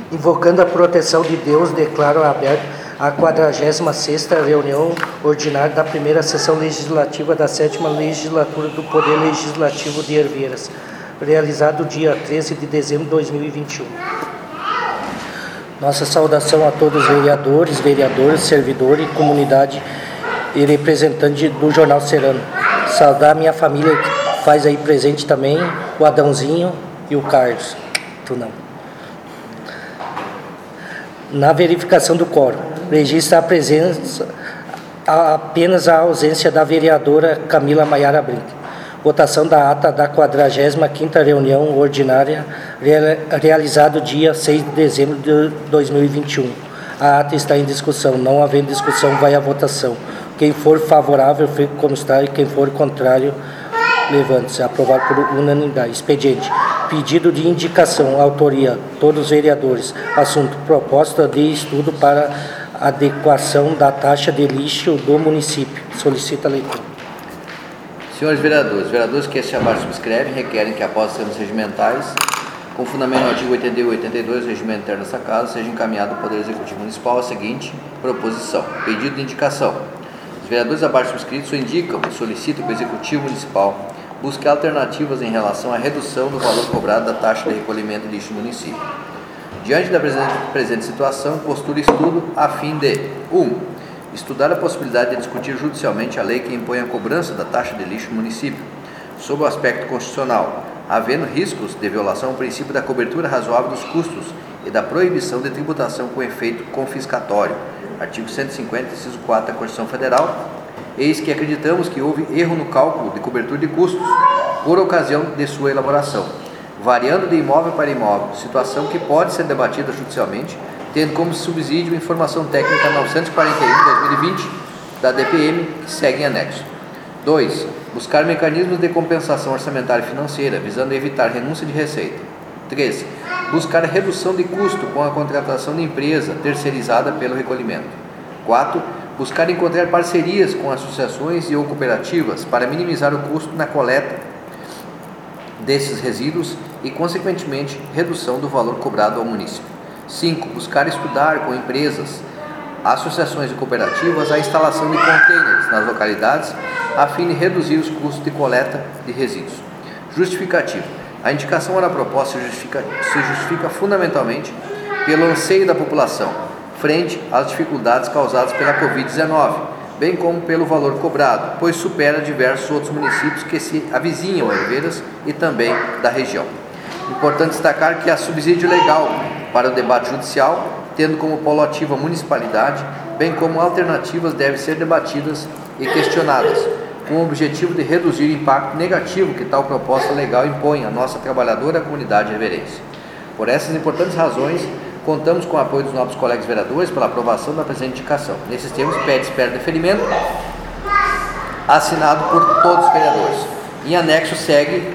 Invocando a proteção de Deus, declaro aberta a 46ª reunião ordinária da primeira sessão legislativa da 7ª legislatura do Poder Legislativo de Herveiras, realizado dia 13 de dezembro de 2021. Nossa saudação a todos os vereadores, vereadoras, servidores, comunidade e representantes do Jornal Serrano. Saudar minha família que faz aí presente também, o Adãozinho e o Carlos. Tu não. Na verificação do quórum, registra a presença, apenas a ausência da vereadora Camila Maiara Brinco. Votação da ata da 45ª reunião ordinária, realizado dia 6 de dezembro de 2021. A ata está em discussão. Não havendo discussão, vai à votação. Quem for favorável, fique como está, e quem for contrário, levante-se. Aprovado por unanimidade. Expediente. Pedido de indicação. Autoria. Todos os vereadores. Assunto. Proposta de estudo para adequação da taxa de lixo do município. Solicita a leitura. Senhores vereadores que este abaixo subscrevem requerem que, após os termos regimentais, com fundamento no artigo 81 e 82 do regimento interno desta Casa, seja encaminhado ao Poder Executivo Municipal a seguinte proposição. Pedido de indicação. Os vereadores abaixo subscritos indicam e solicitam que o Executivo Municipal busque alternativas em relação à redução do valor cobrado da taxa de recolhimento de lixo no município. Diante da presente situação, postura estudo a fim de 1. Estudar a possibilidade de discutir judicialmente a lei que impõe a cobrança da taxa de lixo no município, sob o aspecto constitucional, havendo riscos de violação ao princípio da cobertura razoável dos custos e da proibição de tributação com efeito confiscatório, artigo 150, inciso 4 da Constituição Federal, eis que acreditamos que houve erro no cálculo de cobertura de custos por ocasião de sua elaboração, variando de imóvel para imóvel, situação que pode ser debatida judicialmente, tendo como subsídio informação técnica 941/2020 da DPM, que segue em anexo. 2. Buscar mecanismos de compensação orçamentária e financeira, visando evitar renúncia de receita. 3. Buscar redução de custo com a contratação de empresa terceirizada pelo recolhimento. 4. Buscar encontrar parcerias com associações e ou cooperativas para minimizar o custo na coleta desses resíduos e, consequentemente, redução do valor cobrado ao município. 5. Buscar estudar com empresas, associações e cooperativas a instalação de contêineres nas localidades a fim de reduzir os custos de coleta de resíduos. Justificativo. A indicação ora proposta se justifica fundamentalmente pelo anseio da população frente às dificuldades causadas pela Covid-19, bem como pelo valor cobrado, pois supera diversos outros municípios que se avizinham a Herveiras e também da região. Importante destacar que há subsídio legal para o debate judicial, tendo como polo ativo a municipalidade, bem como alternativas devem ser debatidas e questionadas, com o objetivo de reduzir o impacto negativo que tal proposta legal impõe à nossa trabalhadora comunidade herveirense. Por essas importantes razões, contamos com o apoio dos nossos colegas vereadores pela aprovação da presente indicação. Nesses termos, pede-se para deferimento, assinado por todos os vereadores. Em anexo segue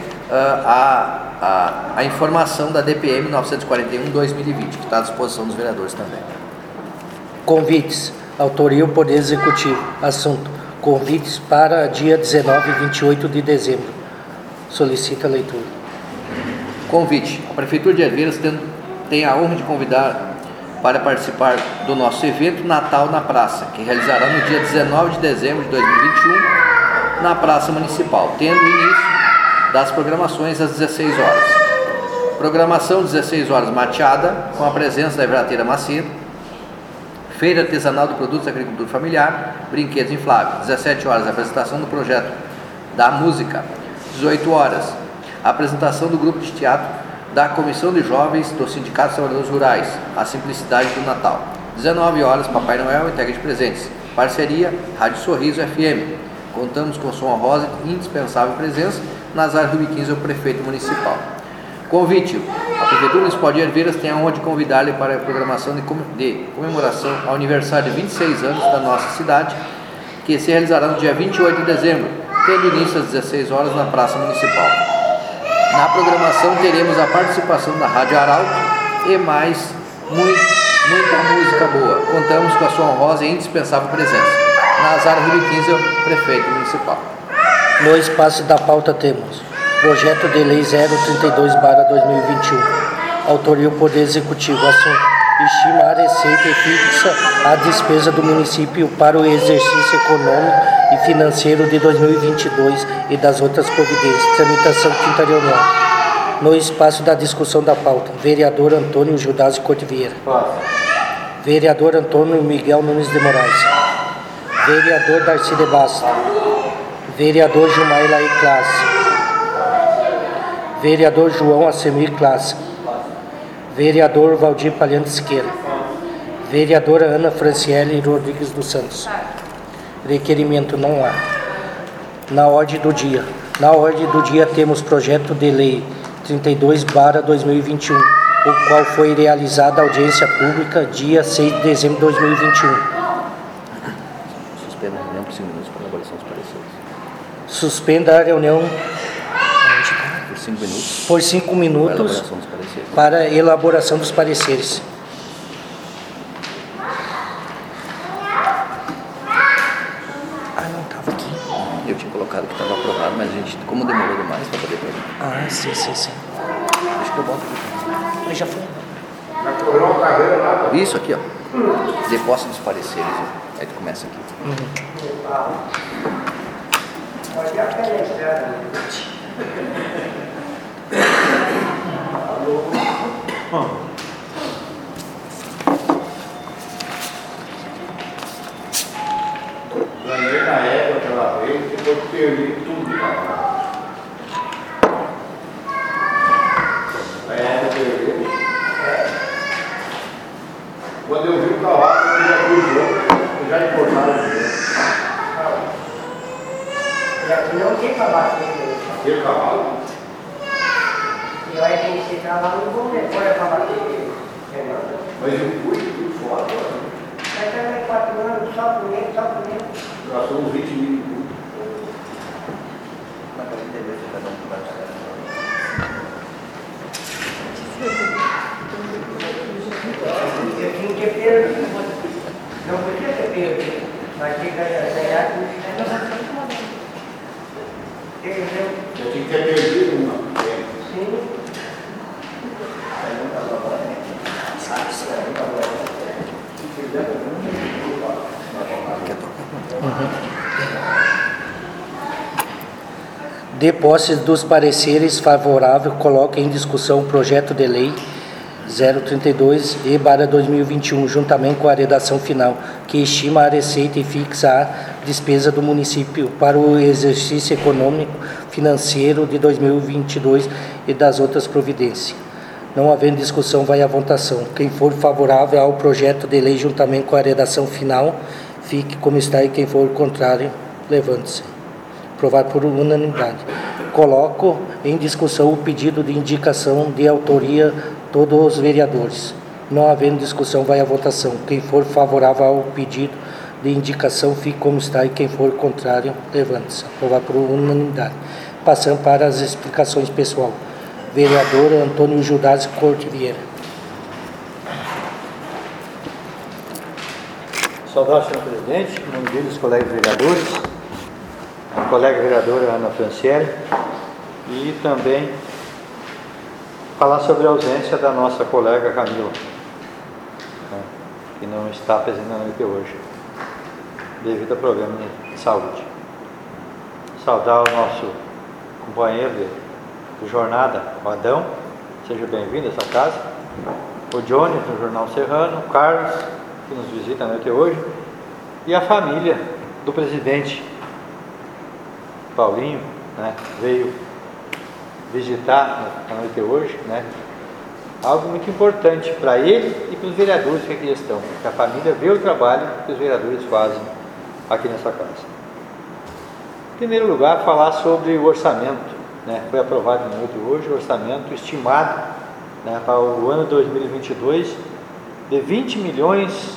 a informação da DPM 941/2020, que está à disposição dos vereadores também. Convites. Autoria o Poder Executivo. Assunto. Convites para dia 19 e 28 de dezembro. Solicita a leitura. Convite. A Prefeitura de Herveiras tem a honra de convidar para participar do nosso evento Natal na Praça, que realizará no dia 19 de dezembro de 2021, na Praça Municipal, tendo início das programações às 16 horas. Programação 16 horas mateada, com a presença da Everrateira Macedo, feira artesanal de produtos da agricultura familiar, brinquedos infláveis. 17 horas, apresentação do projeto da música. 18 horas, apresentação do grupo de teatro da Comissão de Jovens do Sindicato dos Trabalhadores Rurais, A Simplicidade do Natal. 19 horas, Papai Noel, entrega de presentes. Parceria, Rádio Sorriso FM. Contamos com som rosa e indispensável presença. Nazar Rubiquins, o prefeito municipal. Convite. A Prefeitura Municipal de Herveiras tem a honra de convidar-lhe para a programação de comemoração ao aniversário de 26 anos da nossa cidade, que se realizará no dia 28 de dezembro, tendo início às 16 horas na Praça Municipal. Na programação teremos a participação da Rádio Arauto e mais muita música boa. Contamos com a sua honrosa e indispensável presença. Nazar Rubiquins, prefeito municipal. No espaço da pauta temos Projeto de Lei 032/2021, Autoria o Poder Executivo. Assunto: estima a receita e fixa a despesa do município para o exercício econômico e financeiro de 2022 e das outras providências. Tramitação quinta reunião. No espaço da discussão da pauta, vereador Antônio Judásio Corte Vieira. Vereador Antônio Miguel Nunes de Moraes. Vereador Darcy de Basto. Vereador Gilmar Laí Classe. Vereador João Assemir Classe. Vereador Valdir Palhante Siqueira. Vereadora Ana Franciele Rodrigues dos Santos. Requerimento não há. Na ordem do dia. Na ordem do dia temos projeto de lei 32/2021, o qual foi realizada a audiência pública dia 6 de dezembro de 2021. Suspenda a reunião por 5 minutos para elaboração dos pareceres. Suspenda a reunião Por 5 minutos. por 5 minutos Para elaboração dos pareceres. para elaboração dos pareceres. Ah, não estava aqui. Eu tinha colocado que estava aprovado, mas a gente, como demorou demais para poder pegar. Ah, sim. Deixa que eu boto aqui. Mas já foi. Isso aqui, ó. De posse dos pareceres. Ó. Aí tu começa aqui. Ganhei na égua aquela vez e depois perdi tudo. A égua perdeu. Quando eu vi o cavalo, eu já cruzou, eu já importava o dinheiro. Não tem para bater. Aquele cavalo? E aí tem esse cavalo, não vou depois para bater. Mas eu fui tudo fora agora. Mas também 4 anos, só com ele. Gastou uns 20 mil. Eu tinha que ter perdido. Não podia ter perdido. Mas tinha que ganhar com isso. Entendeu? Eu tinha que ter perdido uma. Sim. De posse dos pareceres favoráveis, coloca em discussão o projeto de lei 032 e para 2021, juntamente com a redação final, que estima a receita e fixa a despesa do município para o exercício econômico financeiro de 2022 e das outras providências. Não havendo discussão, vai à votação. Quem for favorável ao projeto de lei, juntamente com a redação final, fique como está, e quem for contrário, levante-se. Aprovado por unanimidade. Coloco em discussão o pedido de indicação de autoria todos os vereadores. Não havendo discussão, vai à votação. Quem for favorável ao pedido de indicação, fique como está, e quem for contrário, levante-se. Aprovado por unanimidade. Passando para as explicações pessoal. Vereador Antônio Judásio Corte Vieira. Saudar, senhor presidente, em nome deles, colegas vereadores, a colega vereadora Ana Franciele, e também falar sobre a ausência da nossa colega Camila, que não está presente na noite hoje, devido a problemas de saúde. Saudar o nosso companheiro de jornada, o Adão, seja bem-vindo a essa casa, o Johnny, do Jornal Serrano, o Carlos, que nos visita na noite hoje, e a família do presidente Paulinho, né, veio visitar na noite hoje, né, algo muito importante para ele e para os vereadores que aqui estão, que a família vê o trabalho que os vereadores fazem aqui nessa casa. Em primeiro lugar, falar sobre o orçamento, né, foi aprovado na noite hoje o orçamento estimado, né, para o ano 2022 de 20 milhões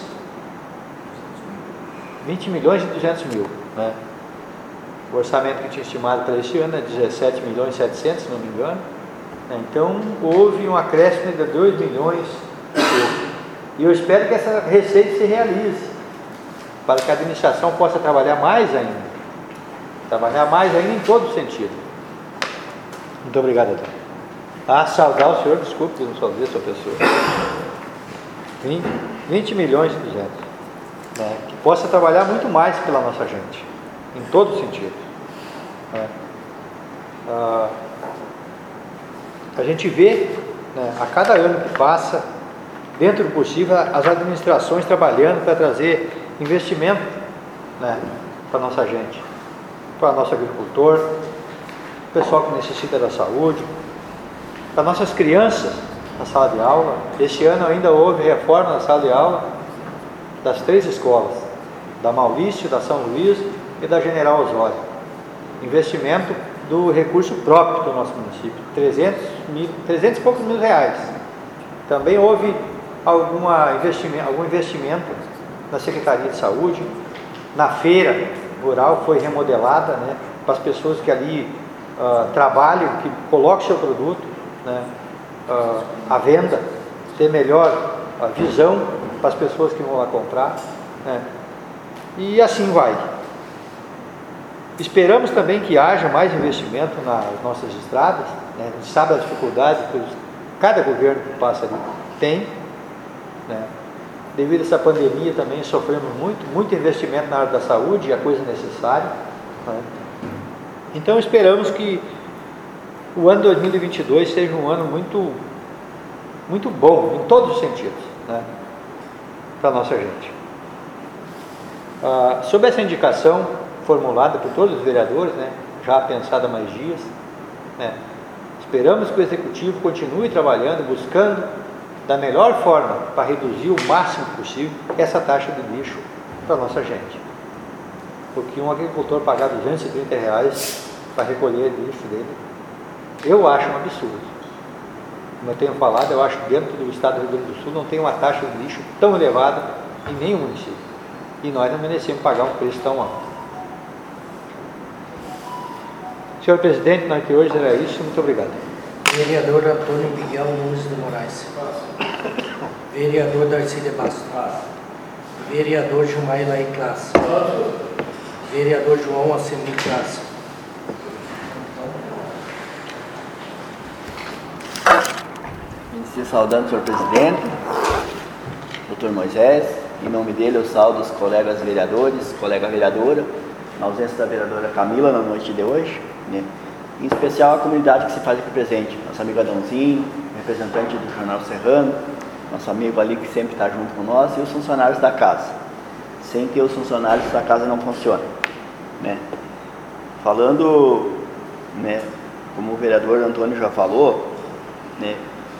e 200 mil, né? O orçamento que tinha estimado para este ano é 17 milhões e 700, se não me engano, né? Então houve um acréscimo de 2 milhões e eu espero que essa receita se realize para que a administração possa trabalhar mais ainda em todo sentido. Muito obrigado, Adão. saudar o senhor, desculpe, não saudei a sua pessoa. 20 milhões e 200. Né? Que possa trabalhar muito mais pela nossa gente, em todos os sentidos. Né? A gente vê, né, a cada ano que passa, dentro do possível, as administrações trabalhando para trazer investimento, né, para a nossa gente, para o nosso agricultor, o pessoal que necessita da saúde, para nossas crianças na sala de aula. Este ano ainda houve reforma na sala de aula das 3 escolas, da Maurício, da São Luís e da General Osório. Investimento do recurso próprio do nosso município, 300 e poucos mil reais. Também houve algum investimento na Secretaria de Saúde, na feira rural foi remodelada, né, para as pessoas que ali trabalham, que colocam seu produto, né, à venda, ter melhor visão para as pessoas que vão lá comprar, né, e assim vai. Esperamos também que haja mais investimento nas nossas estradas, né? A gente sabe a dificuldade que cada governo que passa ali tem, né? Devido a essa pandemia também sofremos muito investimento na área da saúde, a coisa necessária, né? Então esperamos que o ano 2022 seja um ano muito bom, em todos os sentidos, né? Para a nossa gente. Sobre essa indicação formulada por todos os vereadores, né, já pensada há mais dias, né, esperamos que o Executivo continue trabalhando, buscando da melhor forma para reduzir o máximo possível essa taxa de lixo para a nossa gente. Porque um agricultor pagar R$230 para recolher o lixo dele, eu acho um absurdo. Como eu tenho falado, eu acho que dentro do estado do Rio Grande do Sul não tem uma taxa de lixo tão elevada em nenhum município. E nós não merecemos pagar um preço tão alto. Senhor presidente, nós que hoje era isso, muito obrigado. Vereador Antônio Miguel Nunes de Moraes. Vereador Darcy de Bastos. Vereador Gilmar Elaí Classe. Vereador João Assemi Classe. Inicio saudando o senhor presidente, doutor Moisés. Em nome dele eu saldo os colegas vereadores, colega vereadora, na ausência da vereadora Camila na noite de hoje, né? Em especial a comunidade que se faz aqui presente, nosso amigo Adãozinho, representante do Jornal Serrano, nosso amigo ali que sempre está junto com nós, e os funcionários da casa. Sem que os funcionários da casa não funcionem, né? Falando, né, como o vereador Antônio já falou, né,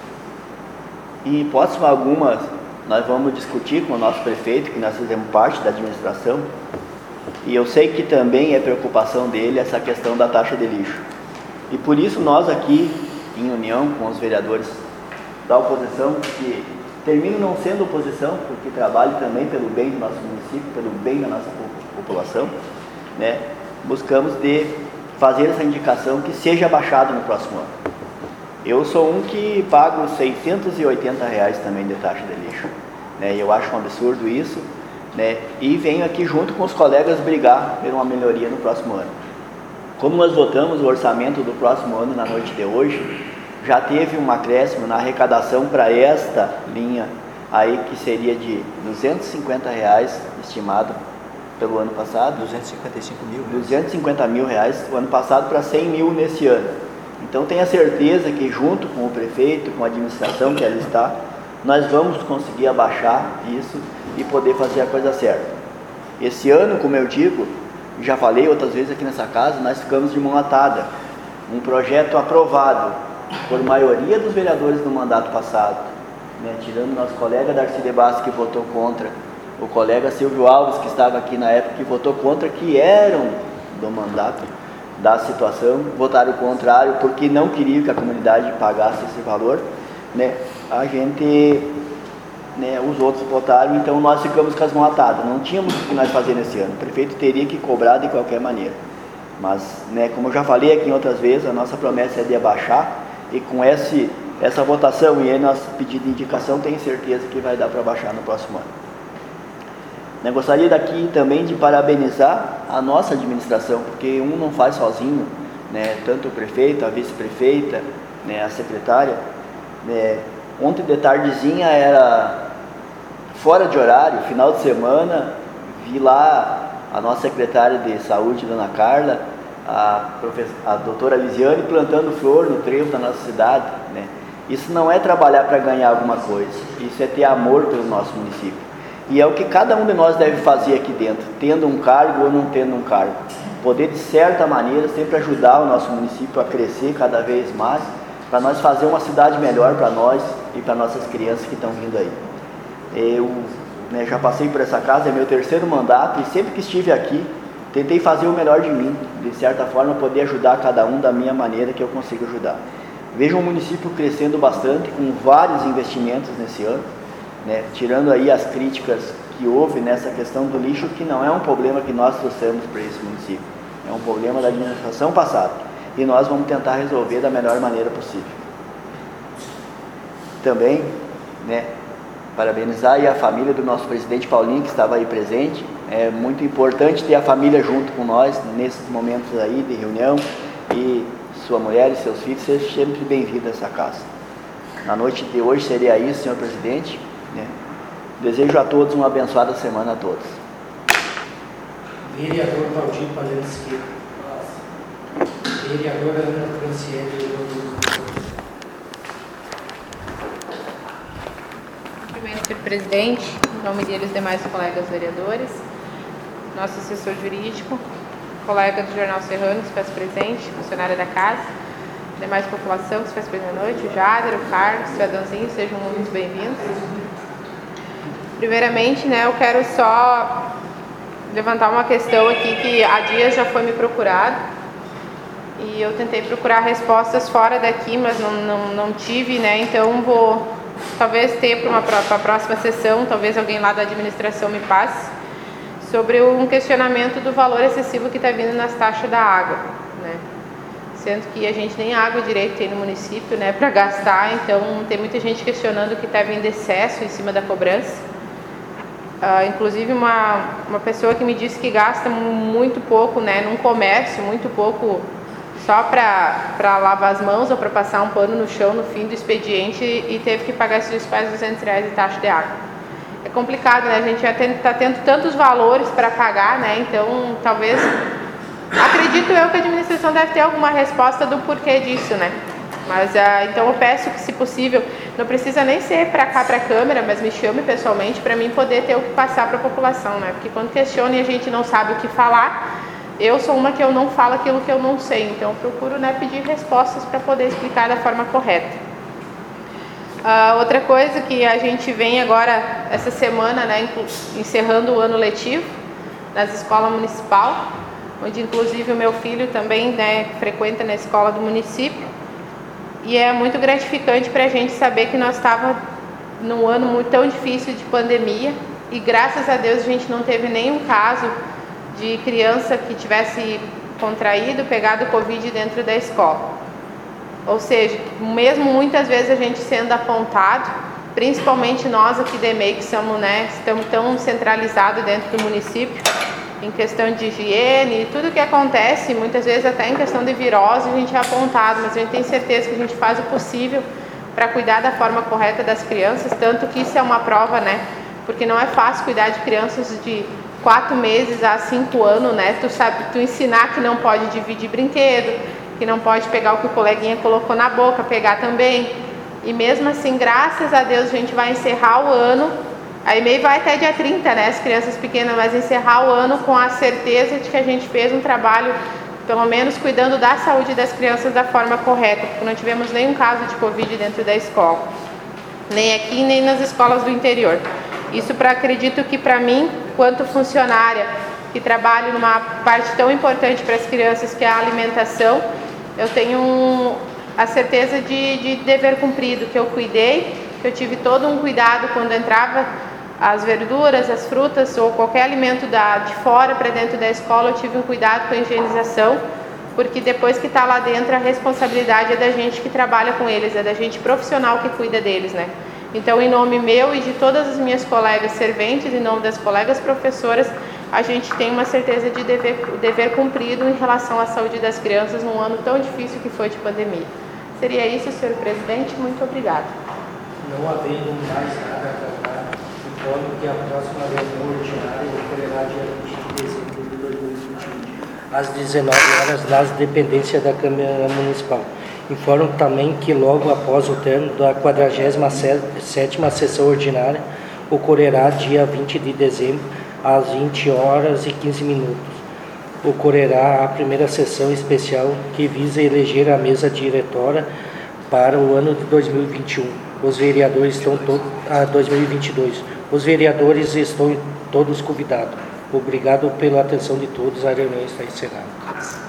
em hipótese alguma nós vamos discutir com o nosso prefeito, que nós fazemos parte da administração, e eu sei que também é preocupação dele essa questão da taxa de lixo. E por isso nós aqui, em união com os vereadores da oposição, que terminam não sendo oposição, porque trabalham também pelo bem do nosso município, pelo bem da nossa população, né, buscamos de fazer essa indicação que seja abaixado no próximo ano. Eu sou um que pago R$680 também de taxa de lixo, né, e eu acho um absurdo isso, né, e venho aqui junto com os colegas brigar por uma melhoria no próximo ano. Como nós votamos o orçamento do próximo ano na noite de hoje, já teve um acréscimo na arrecadação para esta linha aí que seria de R$250 estimado pelo ano passado. 255 mil. 250 mil reais o ano passado para 100 mil nesse ano. Então tenha certeza que junto com o prefeito, com a administração que ela está, nós vamos conseguir abaixar isso e poder fazer a coisa certa. Esse ano, como eu digo, já falei outras vezes aqui nessa casa, nós ficamos de mão atada. Um projeto aprovado por maioria dos vereadores do mandato passado, né, tirando nosso colega Darcy de Bastos, que votou contra, o colega Silvio Alves, que estava aqui na época, que votou contra, que eram do mandato da situação, votaram o contrário, porque não queriam que a comunidade pagasse esse valor, né, a gente, né, os outros votaram, então nós ficamos com as mãos atadas, não tínhamos o que nós fazer nesse ano, o prefeito teria que cobrar de qualquer maneira, mas, né, como eu já falei aqui em outras vezes, a nossa promessa é de abaixar, e com essa votação e nosso pedido de indicação, tenho certeza que vai dar para baixar no próximo ano. Eu gostaria daqui também de parabenizar a nossa administração, porque um não faz sozinho, né? Tanto o prefeito, a vice-prefeita, né, a secretária, ontem de tardezinha era fora de horário, final de semana, vi lá a nossa secretária de saúde, dona Carla, a doutora Lisiane plantando flor no trevo da nossa cidade, né? Isso não é trabalhar para ganhar alguma coisa, isso é ter amor pelo nosso município. E é o que cada um de nós deve fazer aqui dentro, tendo um cargo ou não tendo um cargo. Poder, de certa maneira, sempre ajudar o nosso município a crescer cada vez mais, para nós fazer uma cidade melhor para nós e para nossas crianças que estão vindo aí. Eu já passei por essa casa, é meu 3º mandato, e sempre que estive aqui, tentei fazer o melhor de mim, de certa forma poder ajudar cada um da minha maneira que eu consigo ajudar. Vejo o município crescendo bastante, com vários investimentos nesse ano, né, tirando aí as críticas que houve nessa questão do lixo, que não é um problema que nós trouxemos para esse município, é um problema da administração passada, e nós vamos tentar resolver da melhor maneira possível. Também, né, parabenizar aí a família do nosso presidente Paulinho, que estava aí presente. É muito importante ter a família junto com nós nesses momentos aí de reunião, e sua mulher e seus filhos sejam sempre bem-vindos a essa casa. Na noite de hoje seria isso, senhor presidente, né? Desejo a todos uma abençoada semana a todos. Vereador Valdir Palenski. Vereadora Ana Franciele. Cumprimento o presidente, em nome dele os demais colegas vereadores, nosso assessor jurídico, colega do Jornal Serrano que se faz presente, funcionária da casa, demais população que se faz presente à noite, o Jader, o Carlos, o cidadãozinho, sejam muito bem-vindos. Primeiramente, né, eu quero só levantar uma questão aqui que há dias já foi me procurado, e eu tentei procurar respostas fora daqui, mas não tive, né, então vou talvez ter para a próxima sessão, talvez alguém lá da administração me passe, sobre um questionamento do valor excessivo que está vindo nas taxas da água, né? Sendo que a gente nem água direito tem no município, né, para gastar, então tem muita gente questionando que está vindo excesso em cima da cobrança. Inclusive uma pessoa que me disse que gasta muito pouco, né, num comércio, muito pouco só para lavar as mãos ou para passar um pano no chão no fim do expediente, e teve que pagar esses quase R$200 de taxa de água. É complicado, né? A gente já está tendo tantos valores para pagar, né? Então, talvez, acredito eu que a administração deve ter alguma resposta do porquê disso, né? Mas, então eu peço que, se possível, não precisa nem ser para cá, para a Câmara, mas me chame pessoalmente para mim poder ter o que passar para a população, né? Porque quando questiona e a gente não sabe o que falar, eu sou uma que eu não falo aquilo que eu não sei, então eu procuro, né, pedir respostas para poder explicar da forma correta. Outra coisa que a gente vem agora, essa semana, né, encerrando o ano letivo nas escolas municipal, onde inclusive o meu filho também, né, frequenta na escola do município, e é muito gratificante para a gente saber que nós estávamos num ano muito tão difícil de pandemia, e graças a Deus a gente não teve nenhum caso de criança que tivesse contraído, pegado Covid dentro da escola. Ou seja, mesmo muitas vezes a gente sendo apontado, principalmente nós aqui da EMEI, que somos, né, estamos tão centralizados dentro do município, em questão de higiene, e tudo que acontece, muitas vezes até em questão de virose, a gente é apontado, mas a gente tem certeza que a gente faz o possível para cuidar da forma correta das crianças, tanto que isso é uma prova, né, porque não é fácil cuidar de crianças de 4 meses a 5 anos, né, tu ensinar que não pode dividir brinquedo, que não pode pegar o que o coleguinha colocou na boca, pegar também. E mesmo assim, graças a Deus, a gente vai encerrar o ano. A EMEI vai até dia 30, né, as crianças pequenas, mas encerrar o ano com a certeza de que a gente fez um trabalho, pelo menos cuidando da saúde das crianças da forma correta, porque não tivemos nenhum caso de Covid dentro da escola, nem aqui, nem nas escolas do interior. Isso acredito que para mim, quanto funcionária, que trabalho numa parte tão importante para as crianças, que é a alimentação, eu tenho a certeza de dever cumprido, que eu cuidei, que eu tive todo um cuidado quando entrava as verduras, as frutas ou qualquer alimento de fora para dentro da escola, eu tive um cuidado com a higienização, porque depois que está lá dentro, a responsabilidade é da gente que trabalha com eles, é da gente profissional que cuida deles, né? Então, em nome meu e de todas as minhas colegas serventes, em nome das colegas professoras, a gente tem uma certeza de dever cumprido em relação à saúde das crianças num ano tão difícil que foi de pandemia. Seria isso, senhor presidente. Muito obrigada. Não havendo mais nada a tratar, informo que a próxima reunião ordinária ocorrerá dia 20 de dezembro de 2021, às 19 horas, nas dependências da Câmara Municipal. Informo também que logo após o término da 47ª sessão ordinária, ocorrerá dia 20 de dezembro, às 20 horas e 15 minutos. Ocorrerá a primeira sessão especial que visa eleger a mesa diretora para o ano de 2021. Os vereadores estão 2022. Os vereadores estão todos convidados. Obrigado pela atenção de todos. A reunião está encerrada.